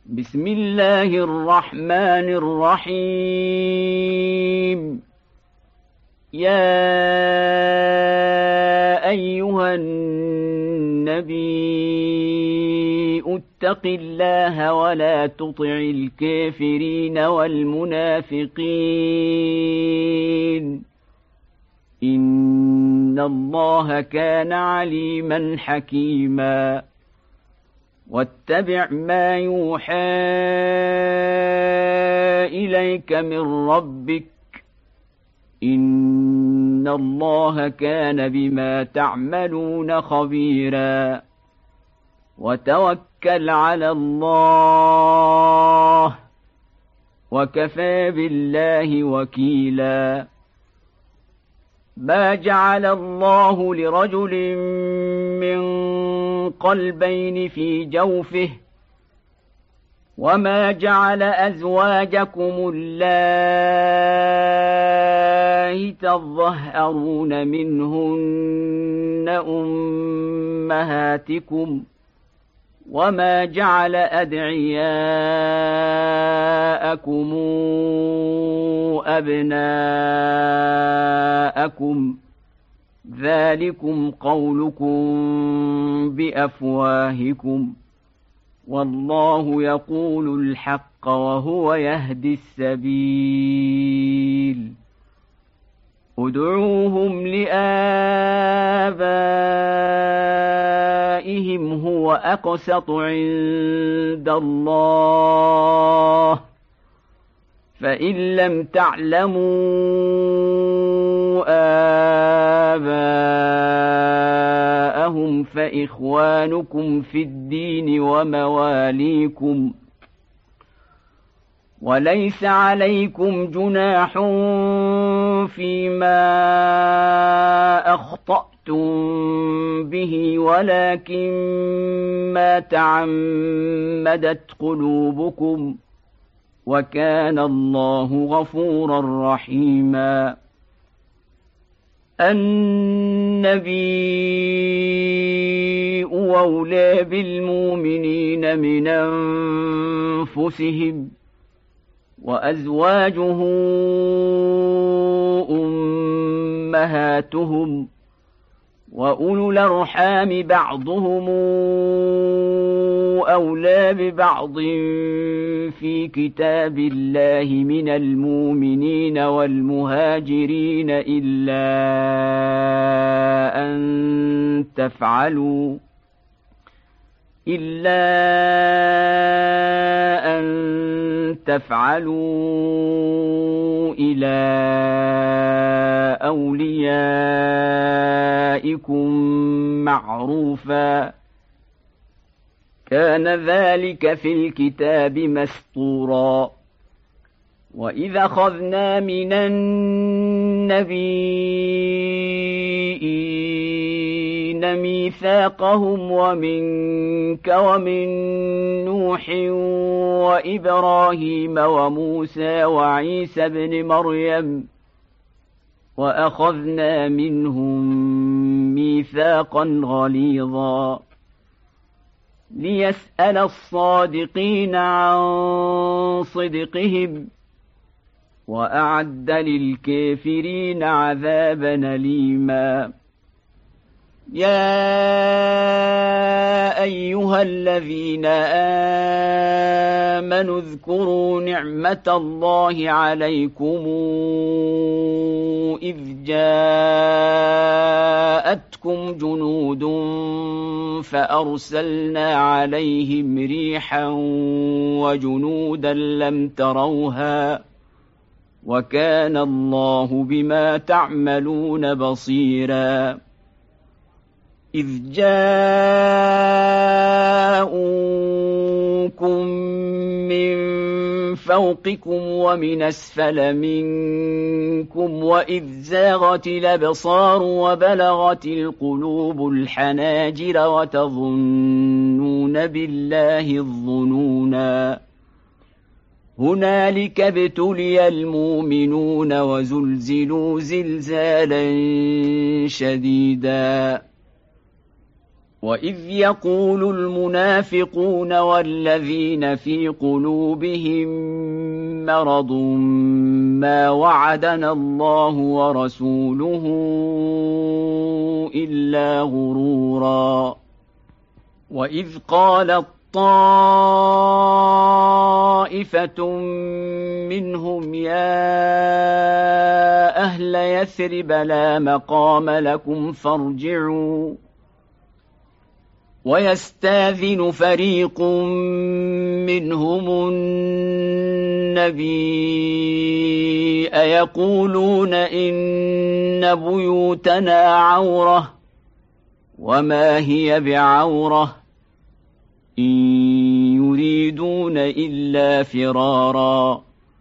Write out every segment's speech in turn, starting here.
بسم الله الرحمن الرحيم. يا أيها النبي اتق الله ولا تطع الكافرين والمنافقين، إن الله كان عليما حكيما. واتبع ما يوحى إليك من ربك، إن الله كان بما تعملون خبيرا. وتوكل على الله، وكفى بالله وكيلا. ما جعل الله لرجل من قلبين في جوفه، وما جعل أزواجكم اللائي تظهرون منهن أمهاتكم، وما جعل أدعياءكم أبناءكم، ذلكم قولكم بأفواهكم، والله يقول الحق وهو يهدي السبيل. ادعوهم لآبائهم هو أقسط عند الله، فإن لم تعلموا آباءهم فإخوانكم في الدين ومواليكم، وليس عليكم جناح فيما أخطأتم به، ولكن ما تعمدت قلوبكم، وكان الله غفورا رحيما. النبي أولى بالمؤمنين من أنفسهم، وأزواجه أمهاتهم، وأولو الأرحام بعضهم أولى ببعض في كتاب الله من المؤمنين والمهاجرين إلا أن تفعلوا إلى أوليائكم معروفا، كان ذلك في الكتاب مسطورا. وإذا أخذنا من النبيين ميثاقهم ومنك ومن نوح وإبراهيم وموسى وعيسى ابن مريم، وأخذنا منهم ميثاقا غليظا، ليسأل الصادقين عن صدقهم، وأعد للكافرين عذابا أليما. يا أيها الذين آمنوا اذكروا نعمة الله عليكم إذ جاءتكم جنود فأرسلنا عليهم ريحا وجنودا لم تروها، وكان الله بما تعملون بصيرا. إذ جاءوكم من فوقكم ومن أسفل منكم، وإذ زاغت الأبصار وبلغت القلوب الحناجر وتظنون بالله الظنونا. هنالك ابتلي المؤمنون وزلزلوا زلزالا شديدا. وإذ يقول المنافقون والذين في قلوبهم مرض ما وعدنا الله ورسوله إلا غرورا وإذ قالت طائفة منهم يا أهل يثرب لا مقام لكم فارجعوا ويستاذن فريق منهم النبي يقولون إن بيوتنا عورة وما هي بعورة إن يريدون إلا فرارا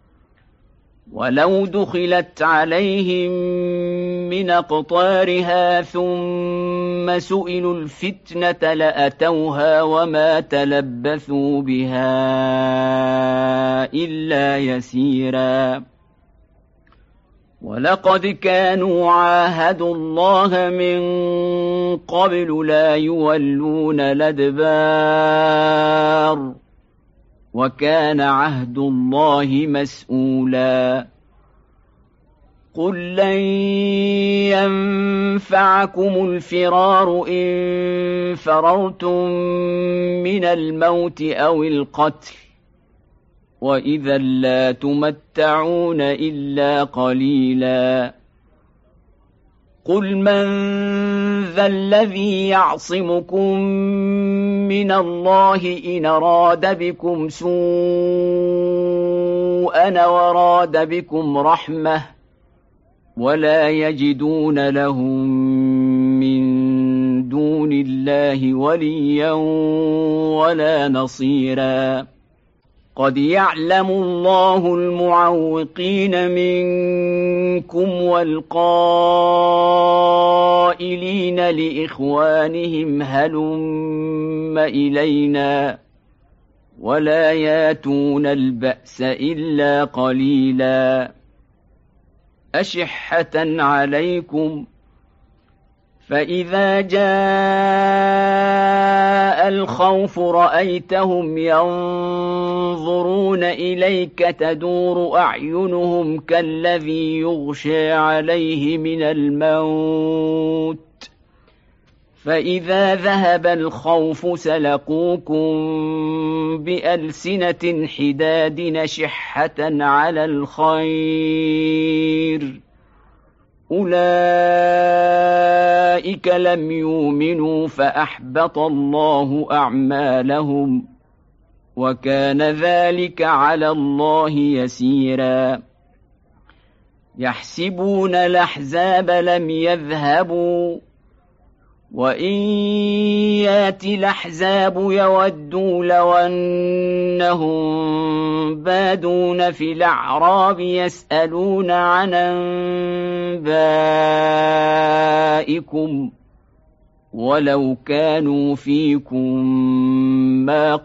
ولو دخلت عليهم من أقطارها ثم سئلوا الفتنة لأتوها وما تلبثوا بها إلا يسيرا ولقد كانوا عاهدوا الله من قبل لا يولون الأدبار وكان عهد الله مسؤولا قل لن ينفعكم الفرار إن فررتم من الموت أو القتل وإذا لا تمتعون إلا قليلا قل من ذا الذي يعصمكم من الله إن أراد بكم سوءا وراد بكم رحمة ولا يجدون لهم من دون الله وليا ولا نصيرا قد يعلم الله المعوقين منكم والقائلين لإخوانهم هلم إلينا ولا ياتون البأس إلا قليلا أشحة عليكم فإذا جاء الخوف رأيتهم ينظرون إليك تدور أعينهم كالذي يغشى عليه من الموت فإذا ذهب الخوف سلقوكم بألسنة حداد نشحة على الخير أولئك لم يؤمنوا فأحبط الله أعمالهم وكان ذلك على الله يسيرا يحسبون الأحزاب لم يذهبوا وإن يأتي الأحزاب يودوا لو أنهم بادون في الأعراب يسألون عن أنبائكم ولو كانوا فيكم ما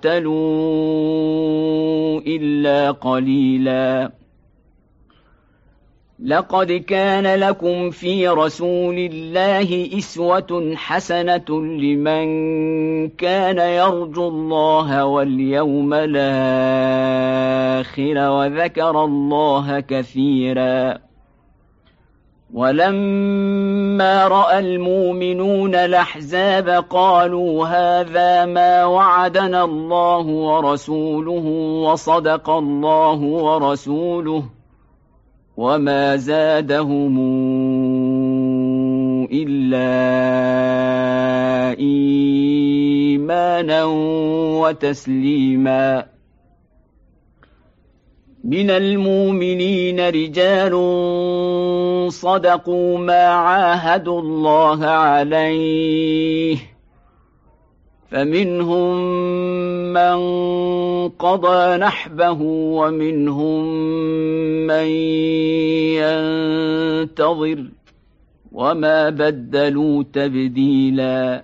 قاتلوا إلا قليلا لقد كان لكم في رسول الله أسوة حسنة لمن كان يرجو الله واليوم الآخر وذكر الله كثيرا ولما رأى المؤمنون الأحزاب قالوا هذا ما وعدنا الله ورسوله وصدق الله ورسوله وما زادهم إلا إيمانا وتسليما من المؤمنين رجال صدقوا ما عاهدوا الله عليه فمنهم من قضى نحبه ومنهم من ينتظر وما بدلوا تبديلا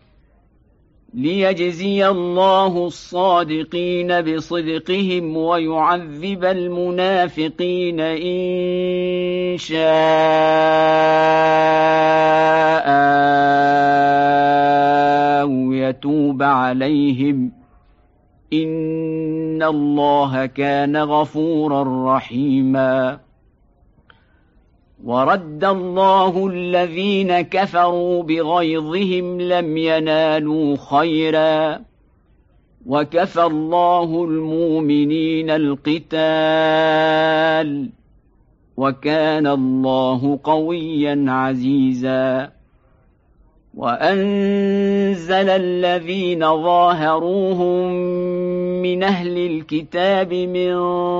ليجزي الله الصادقين بصدقهم ويعذب المنافقين إن شاء أو يتوب عليهم إن الله كان غفورا رحيما. ورد الله الذين كفروا بغيظهم لم ينالوا خيرا وكفى الله المؤمنين القتال وكان الله قويا عزيزا. وأنزل الذين ظاهروهم من أهل الكتاب من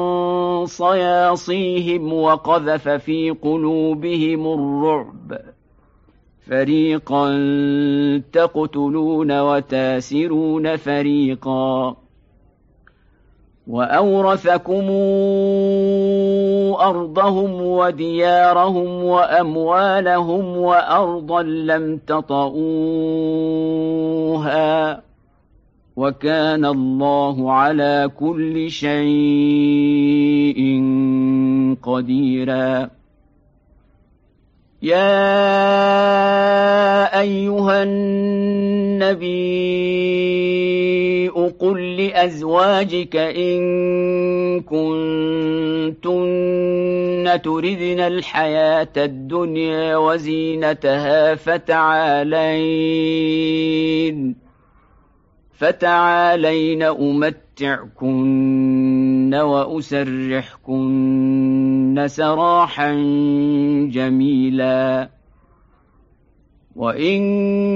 صياصيهم وقذف في قلوبهم الرعب فريقا تقتلون وتاسرون فريقا وأورثكم أرضهم وديارهم وأموالهم وأرضا لم تطئوها وكان الله على كل شيء قديرا. يا أيها النبي قل لأزواجك إن كنتن تردن الحياة الدنيا وزينتها فتعالين أمتعكن وأسرحكن سراحا جميلا. وإن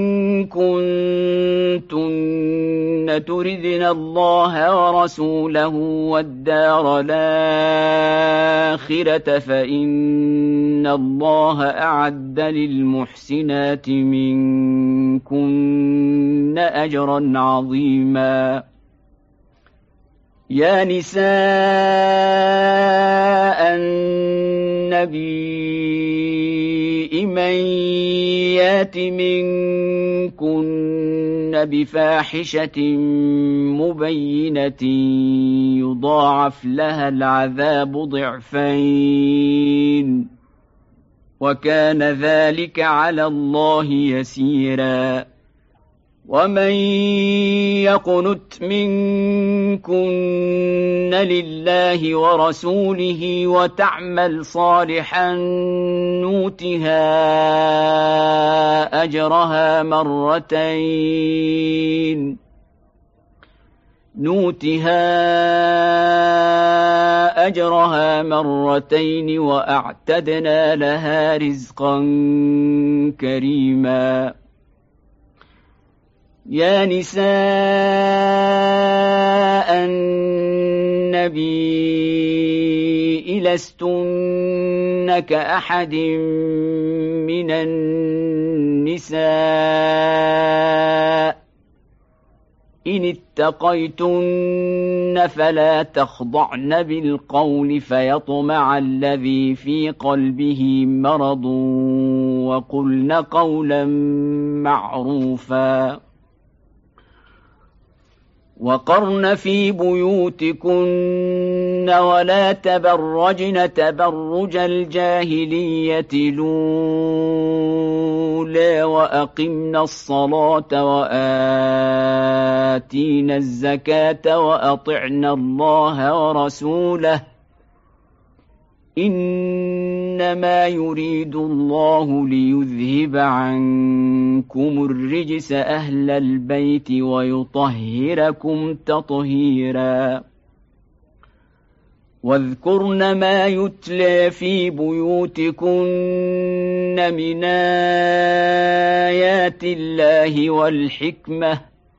كنتن تردن الله ورسوله والدار الآخرة فإن الله أعد للمحسنات منكن أجرا عظيما. يا نساء النبي من يات منكن بفاحشة مبينة يضاعف لها العذاب ضعفين وكان ذلك على الله يسيرا. ومن يقنت منكن لله ورسوله وتعمل صالحا نؤتها أجرها مرتين وأعتدنا لها رزقا كريما. يا نساء النبي لستن كأحد من النساء إن اتقيتن فلا تخضعن بالقول فيطمع الذي في قلبه مرض وقلن قولا معروفا. وقرن في بيوتكن ولا تبرجن تبرج الجاهلية الأولى وأقمن الصلاة وآتينا الزكاة وأطعنا الله ورسوله إنما يريد الله ليذهب عنكم الرجس أهل البيت ويطهركم تطهيرا. واذكرن ما يتلى في بيوتكن من آيات الله والحكمة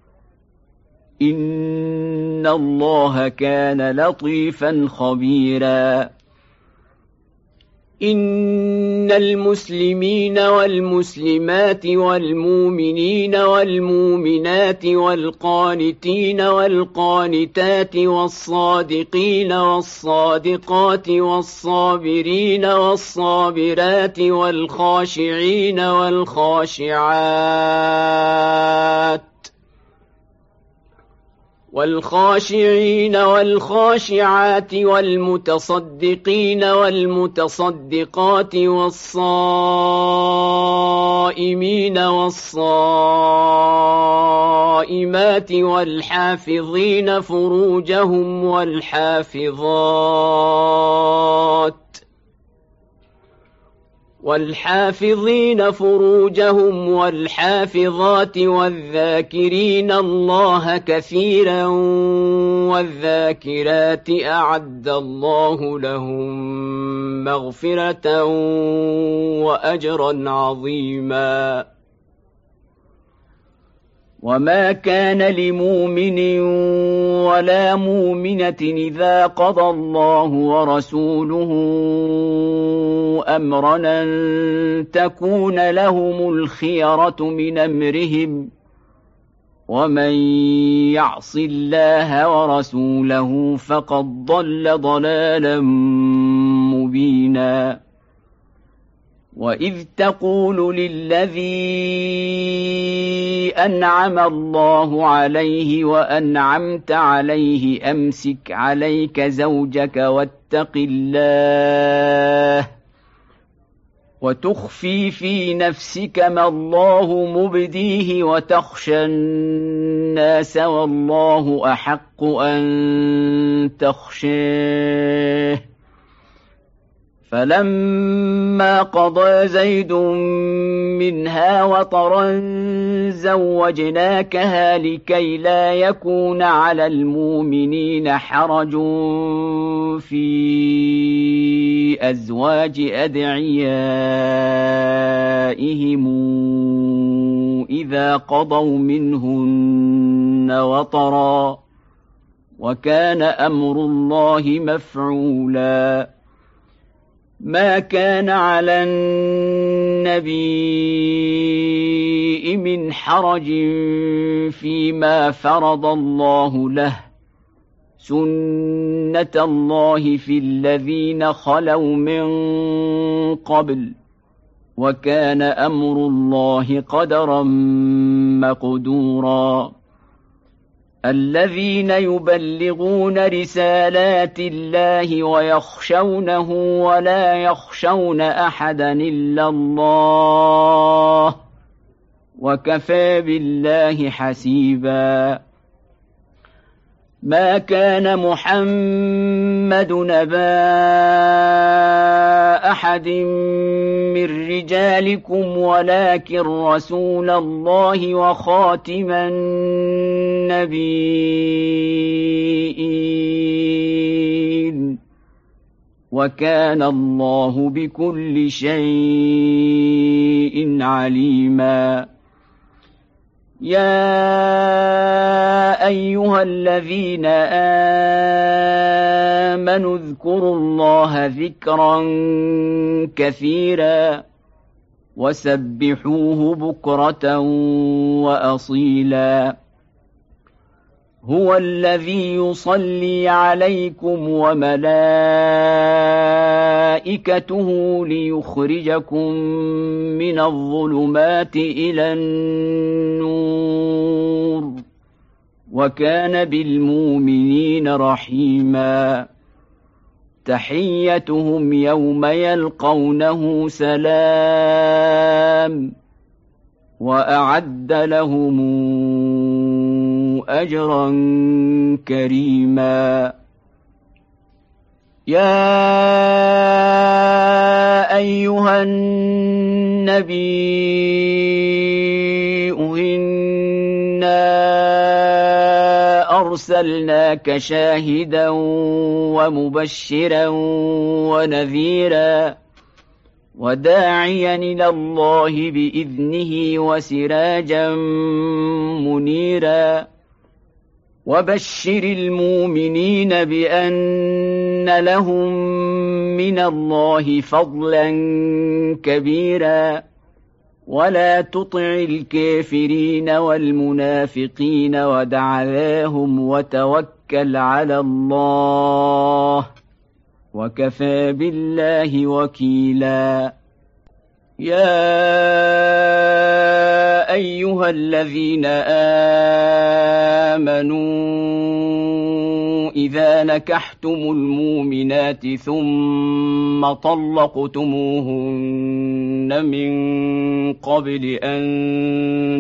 إن الله كان لطيفا خبيرا. إن المسلمين والمسلمات والمؤمنين والمؤمنات والقانتين والقانتات والصادقين والصادقات والصابرين والصابرات والخاشعين والخاشعات والمتصدقين والمتصدقات والصائمين والصائمين والصائمات والحافظين فروجهم والحافظات والذاكرين الله كثيرا والذاكرات أعد الله لهم مغفرة وأجرا عظيما. وما كان لمؤمن ولا مؤمنة إذا قضى الله ورسوله أمرا أن تكون لهم الخيرة من أمرهم ومن يعص الله ورسوله فقد ضل ضلالا مبينا. وإذ تقول للذي أنعم الله عليه وأنعمت عليه أمسك عليك زوجك واتق الله وتخفي في نفسك ما الله مبديه وتخشى الناس والله أحق أن تخشاه. فلما قضى زيد منها وطرا زوجناكها لكي لا يكون على المؤمنين حرج في أزواج أدعيائهم إذا قضوا منهن وطرا وكان أمر الله مفعولا. ما كان على النبي من حرج فيما فرض الله له سنة الله في الذين خلوا من قبل وكان أمر الله قدرا مقدورا. الذين يبلغون رسالات الله ويخشونه ولا يخشون أحدا إلا الله وكفى بالله حسيبا. ما كان محمد نبا أحد من رجالكم ولكن رسول الله وخاتم النبيين وكان الله بكل شيء عليما. يا أيها الذين آمنوا اذكروا الله ذكرا كثيرا وسبحوه بكرة وأصيلا. هو الذي يصلي عليكم وملائكته ليخرجكم من الظلمات إلى النور وكان بالمؤمنين رحيما. تحيتهم يوم يلقونه سلام وأعد لهم أجرا كريما. يا أيها النبي إنا أرسلناك شاهدا ومبشرا ونذيرا وداعيا إلى الله بإذنه وسراجا منيرا. وبشر المؤمنين بأن لهم من الله فضلا كبيرا ولا تطع الكافرين والمنافقين ودع ذاهم وتوكل على الله وكفى بالله وكيلا. يا أيها الذين آمنوا إذا نكحتم المؤمنات ثم طلقتموهن من قبل أن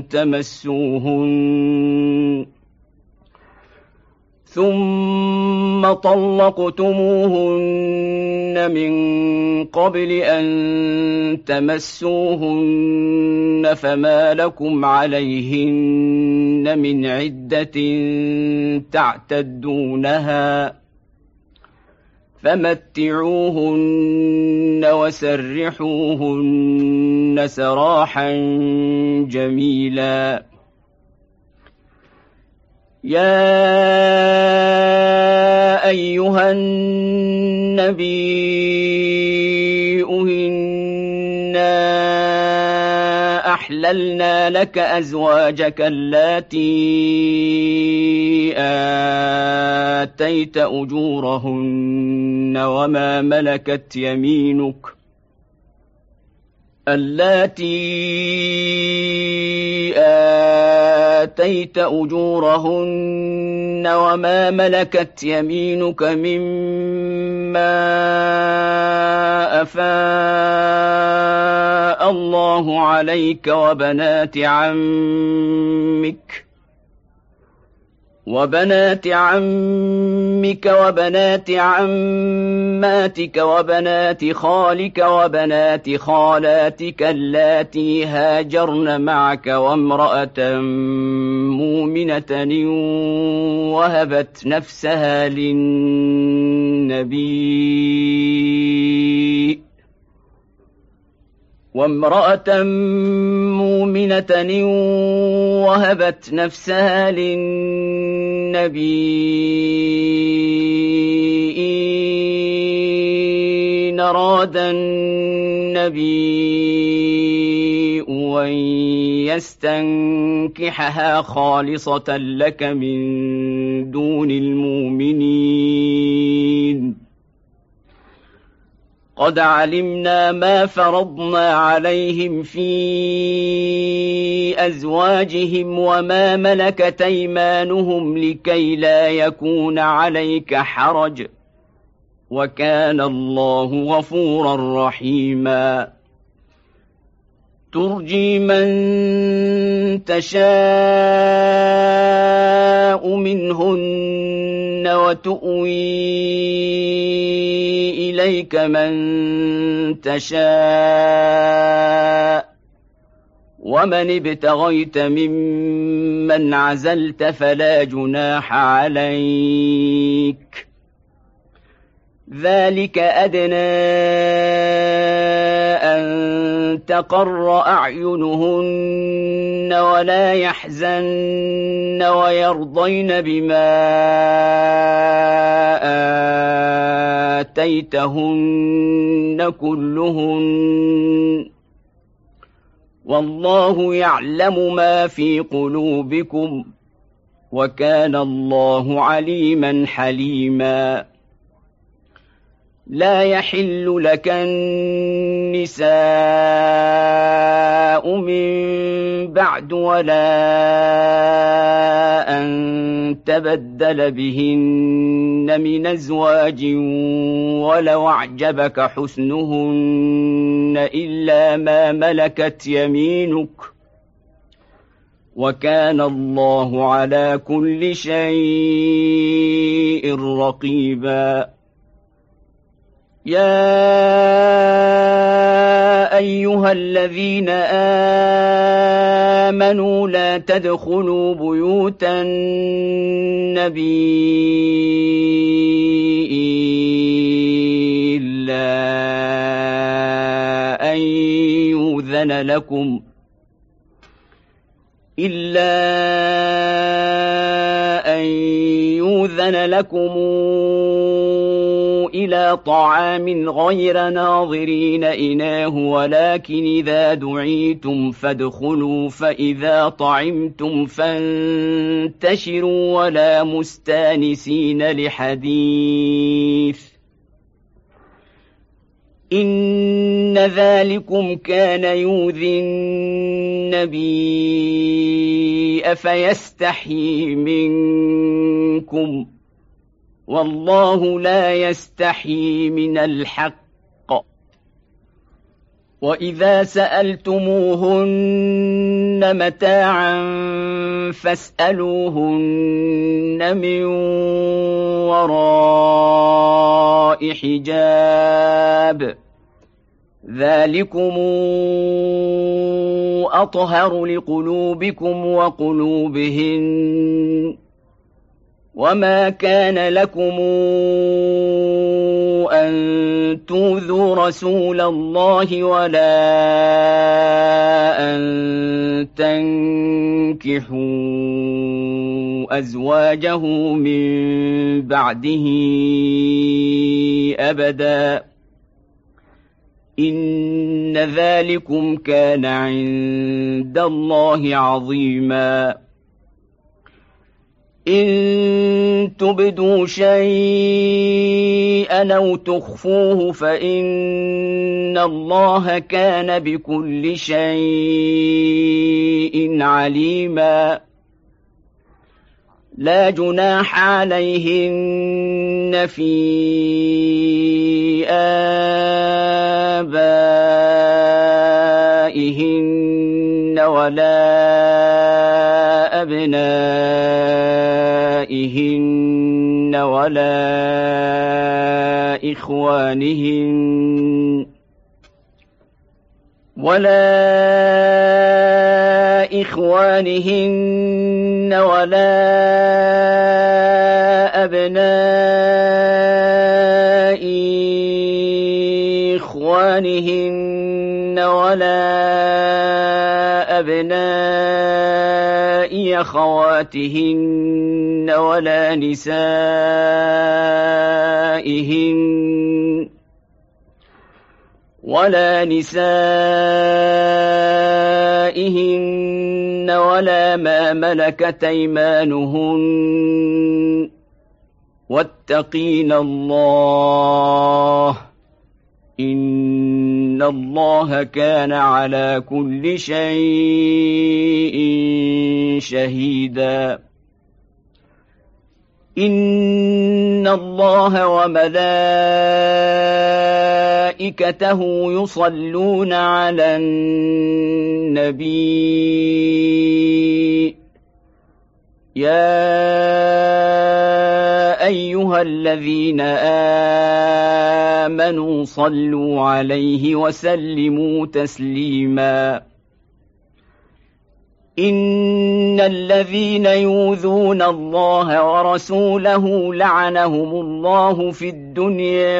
تمسوهن فما لكم عليهن من عدة تعتدونها فمتعوهن وسرحوهن سراحا جميلا. يا أيها النبي إنا أحللنا لك أزواجك اللاتي آتيت أجورهن وما ملكت يمينك مما أفاء الله عليك وبنات عمك وبنات عماتك وبنات خالك وبنات خالاتك اللاتي هاجرن معك وامرأة مؤمنة وهبت نفسها للنبي إن أراد النبي أن يستنكحها خالصة لك من دون المؤمنين. قد علمنا ما فرضنا عليهم في أزواجهم وما ملكت أيمانهم لكي لا يكون عليك حرج وكان الله غفورا رحيما. ترجي من تشاء منهن وتؤوي إليك من تشاء ومن ابتغيت ممن عزلت فلا جناح عليك. ذلك أدنى أن تقر أعينهن ولا يحزن ويرضين بما آتيتهن كلهن والله يعلم ما في قلوبكم وكان الله عليما حليما. لا يحل لك النساء من بعد ولا أن تبدل بهن من أزواج ولو أعجبك حسنهن إلا ما ملكت يمينك وكان الله على كل شيء رقيبا. يا أيها الذين آمنوا لا تدخلوا بيوت النبي إلا أن يؤذن لكم إلى طعام غير ناظرين إناه ولكن إذا دعيتم فادخلوا فإذا طعمتم فانتشروا ولا مستانسين لحديث إن ذلكم كان يؤذي النبي فيستحيي منكم والله لا يستحيي من الحق. وإذا سألتموهن متاعا فاسألوهن من وراء حجاب، ذلكم أطهر لقلوبكم وقلوبهن. وما كان لكم أن تؤذوا رسول الله ولا أن تنكحوا أزواجه من بعده أبدا، إن ذلكم كان عند الله عظيما. إن تبدوا شيئا أو تخفوه فإن الله كان بكل شيء عليما. لا جناح عليهن في آبائهن ولا أبنائهن ولا إخوانهن ولا أبناء إخوانهن ولا أبناء أخواتهن ولا نسائهن ولا ما ملكت أيمانهن، واتقين الله إن الله كان على كل شيء شهيدا. إن الله وملائكته يصلون على النبي، يا أيها الذين آمنوا صلوا عليه وسلموا تسليما. إن الذين يؤذون الله ورسوله لعنهم الله في الدنيا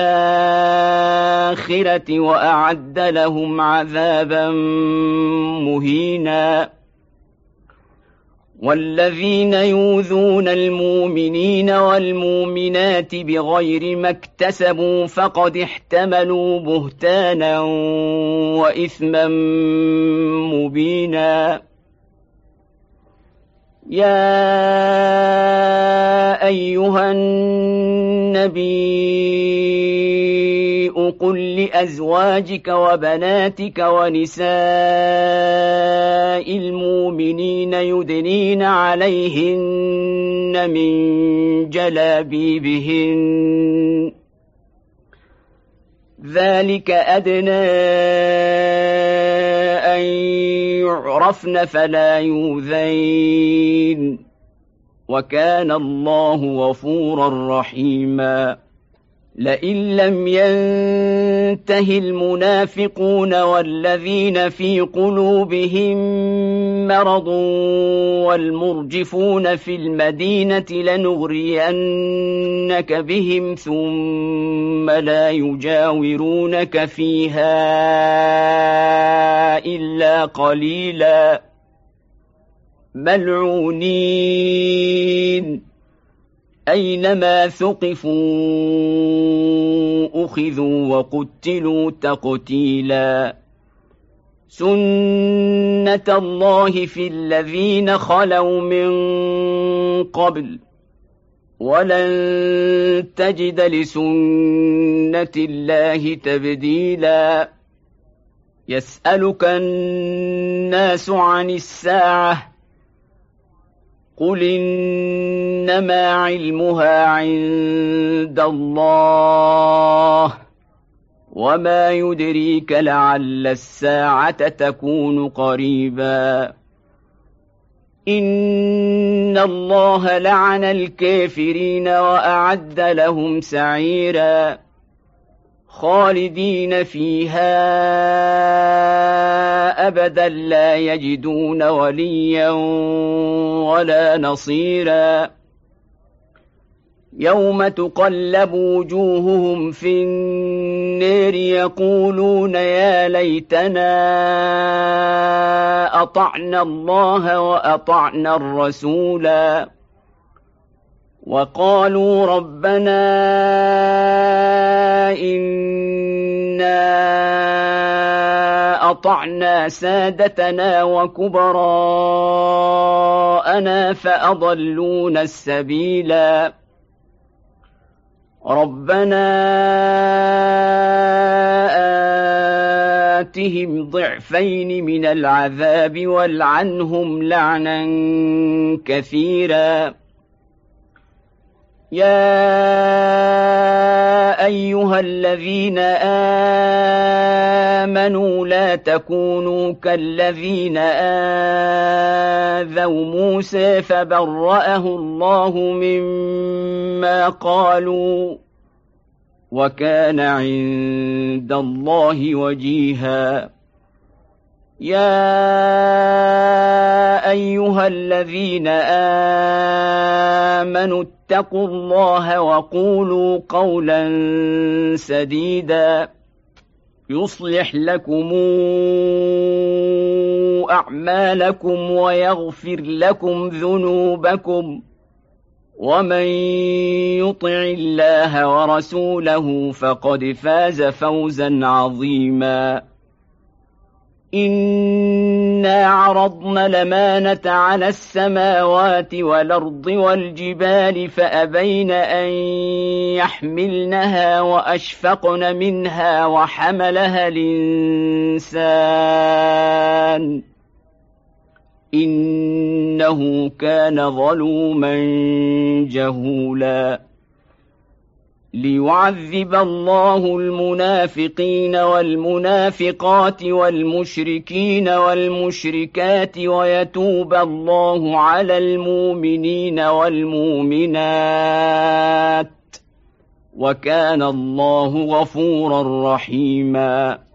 والآخرة وأعد لهم عذابا مهينا. والذين يؤذون المؤمنين والمؤمنات بغير ما اكتسبوا فقد احتملوا بهتانا وإثما مبينا. يا أيها النبي قل لأزواجك وبناتك ونساء المؤمنين يدنين عليهن من جلابيبهن، ذلك أدنى أن يعرفن فلا يؤذين، وكان الله غفورا رحيما. لئن لم ينته المنافقون والذين في قلوبهم مرض والمرجفون في المدينة لنغرينك بهم ثم لا يجاورونك فيها إلا قليلا، ملعونين أينما ثقفوا أخذوا وقتلوا تقتيلا. سنة الله في الذين خلوا من قبل ولن تجد لسنة الله تبديلا. يسألك الناس عن الساعة قل إنما علمها عند الله وما يدريك لعل الساعة تكون قريبا إن الله لعن الكافرين وأعد لهم سعيرا خالدين فيها أبدا لا يجدون وليا ولا نصيرا يوم تقلب وجوههم في النار يقولون يا ليتنا أطعنا الله وأطعنا الرسولا وقالوا ربنا إنا أطعنا سادتنا وكبراءنا فأضلونا السبيلا ربنا آتهم ضعفين من العذاب والعنهم لعنا كثيرا يا أيها الذين آمنوا لا تكونوا كالذين آذوا موسى فبرأه الله مما قالوا وكان عند الله وجيها يا أيها الذين آمنوا اتقوا الله وقولوا قولا سديدا يصلح لكم أعمالكم ويغفر لكم ذنوبكم ومن يطع الله ورسوله فقد فاز فوزا عظيما إنا عرضنا الأمانة على السماوات والأرض والجبال فأبين أن يحملنها وأشفقن منها وحملها الإنسان إنه كان ظلوما جهولا ليعذب الله المنافقين والمنافقات والمشركين والمشركات ويتوب الله على المؤمنين والمؤمنات وكان الله غفورا رحيما